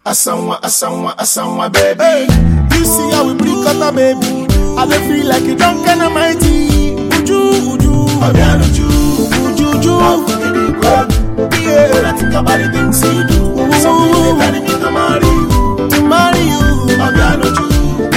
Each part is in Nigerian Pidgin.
Asanwa, baby. Hey, you see how we bring cutter, baby. I dey feel like you don't kind of mighty. Uju, Obianuju, yeah. when I think about the things you do, some people telling me to marry you. Obianuju,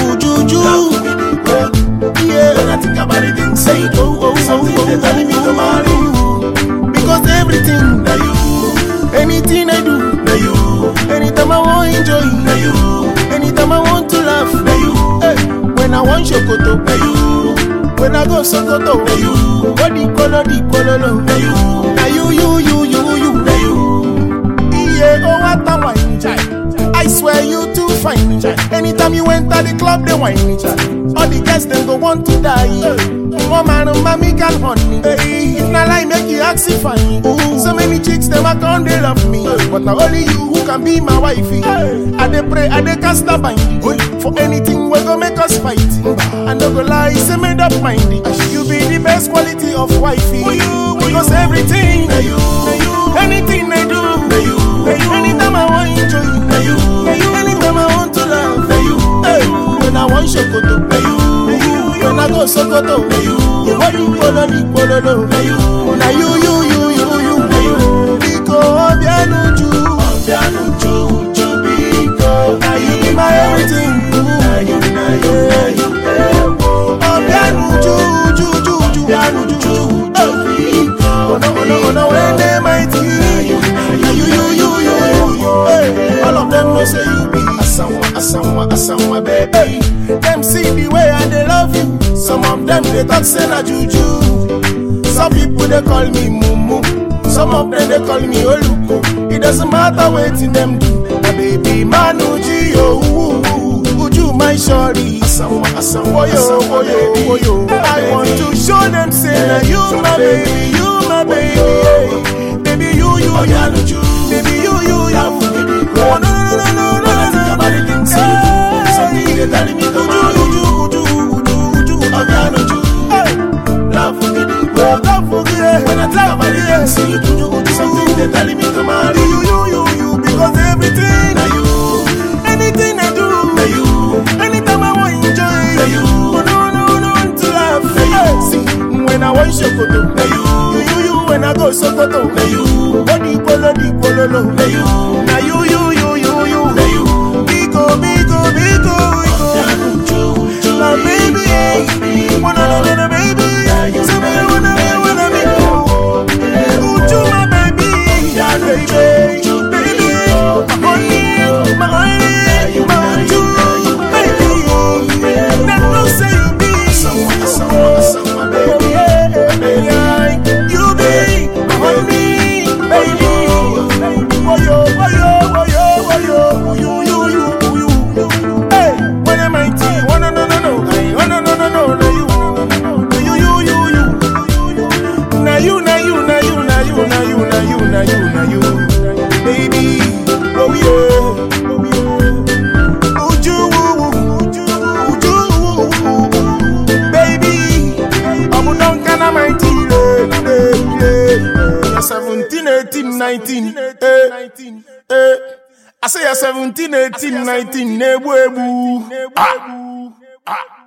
yeah. when I think about the things you do, some people telling me to marry you. Because everything, Now you, anything I do, now you, anytime I want enjoy, now you, anytime I want to laugh, now you, hey, when I want Shokoto, now you, when I go Sokoto, now you, what the color, now you, now you, now you. yeah, oh what a wine, child. I swear you too fine, child. Anytime you enter the club, they whine, child. All the guests them go want to die. One man, mommy can hunt me. Hey, if not lie, make you ask if fine. So many chicks them a gone, they love me, but now only you who can be my wifey. I dey pray, I dey cast a bind for anything we go make us fight. I no go lie, say made up mind. You be the best quality of wifey. Because everything, anything I do, anytime I want enjoy, anytime I want to laugh, hey, when I want Shokoto, when I go Sokoto, what you follow, now you, Biko Obianuju, Biko, now you be my everything, now you, Obianuju, oh no, when they mighty, now you, hey, all of them know say you be Asanwa, baby. Hey, them see the way I they love you. Some of them they talk say na juju. Some people they call me mumu. Some of them they call me oluko. It doesn't matter what them do. My baby Manuji, oh, Uju my shorty. Asanwa, Oyo. I want to show them say na you my baby, hey. Baby you, Obianuju, baby you. Biko. Oh no. They telling me to marry you. Obianuju, love for me, Biko. When I think about the things you do, something they telling me to marry you. Because everything, now you, anything I do, now you, anytime I want enjoy, now you, no to laugh. Hey, see, when I want Shokoto, now you, when I go Sokoto, now you, what the color, now you, now you, now you. Biko, now baby, wanna baby, so me wanna be, Uju my baby, baby, my honey, my Uju, baby, that no say you be, Asanwa, baby. you be my honey, baby, you, hey, when am I tea? Now you, baby, oh yeah, Uju, baby, I'm not gonna mind you're 17, 18, 19, I say you're 17, 18, 19,